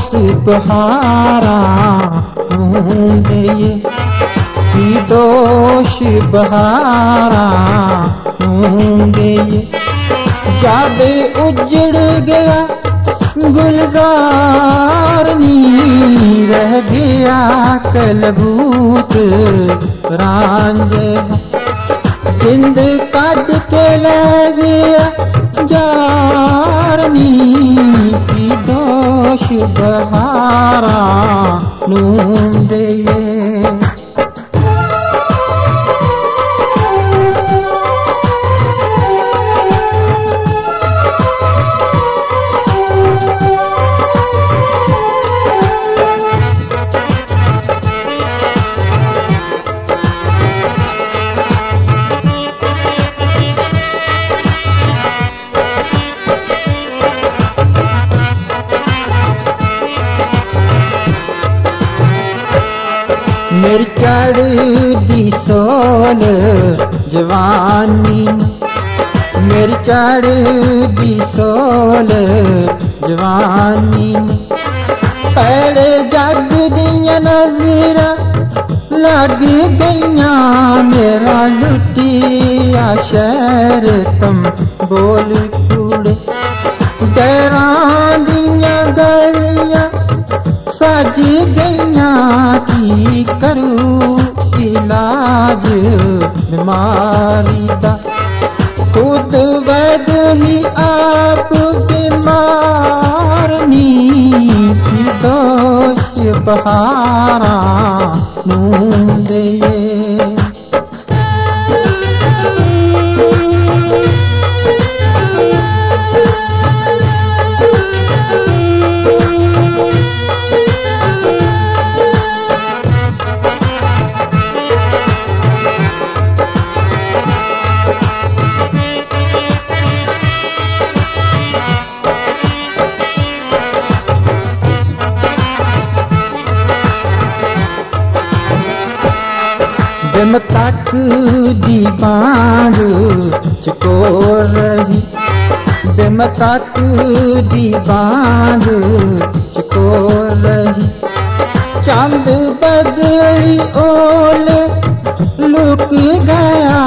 बहारा ढूंढे की दोष बहारा ढूंढे जब उजड़ गया गुलजार नी रह गया कलबूत रांझे जिंद काट के ले गया जारनी की दोष बहारा ढूंढे मेरी चढ़दी सोल जवानी मेरी चढ़दी सोल जवानी पैड़े जग दियां नज़रां लग गईयां मेरा लुटिया शहर तुम बोल कूड़े डरां दियां गलियां सज गईयां की करूं इलाज बीमारी दा खुद वैद ही आप बीमारनी की दोष बहारा ढूंढे बिम तक दी बांग चकोर रही बिम तक दी बांग चकोर रही चंद बदली ओल लुक गया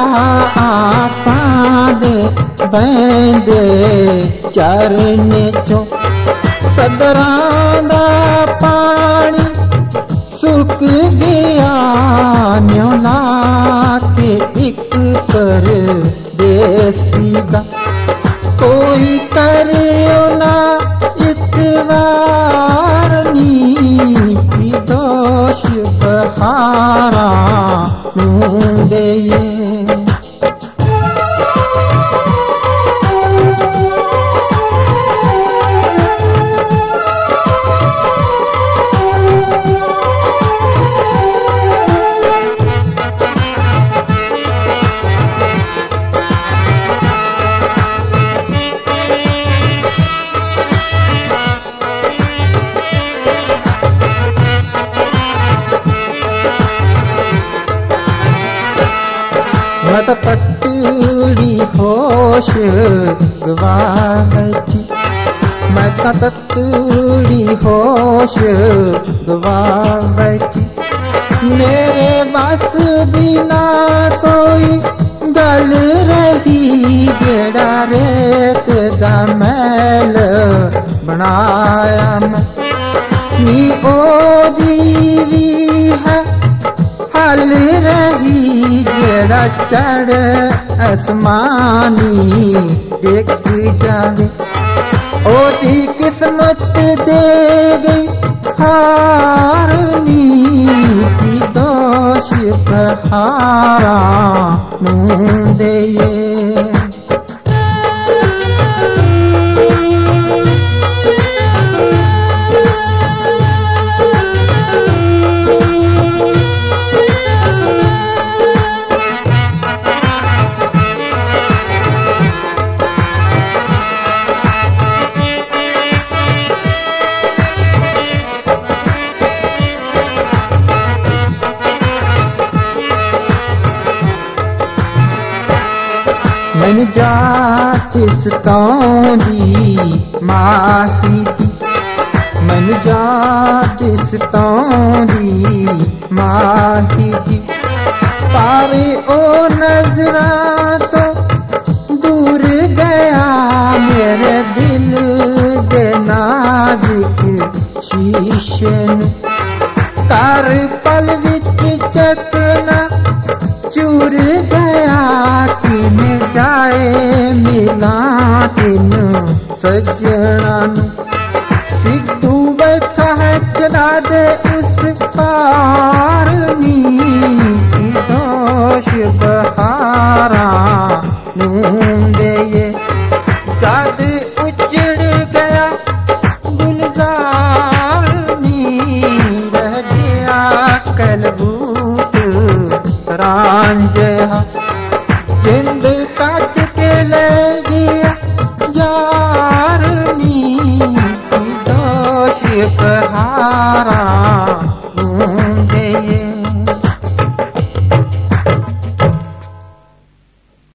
आसाद बंदे चरने चो सदरां दा पानी सुक गया न्योला के एक पर देसी दा कोई करियो ना इतवार नी की दोष बहारा ढूंढे मैं तो तत्तूड़ी होश गवा बैठी मैं तो तत्तूड़ी होश गवा बैठी मेरे बस दी ना कोई गल रही जेड़ा रेत दा मैल बनाया मैं नी ओदी भी है हल रही जेड़ा चढ़ आसमानी देख जावे ओदी किस्मत दे गई हारनी की दोष बहारा ढूंढे मैनू जात सताउंदी माही दी मैनू यादिस्तों दी माही दी पावे ओ नजरा तो दूर गया मेरे दिल दे नाजुक शीशे में तार पल विच चकना चूर गया किने जाए मिला तिन सजना सिद्धू बैठा है चला दे उस पार नी दोष बहारा नूंदे ये जद उजड़ गया गुलजार नी रह गया कलबूत रांझा जिंद काट के ले गया यार नी दोष बहारा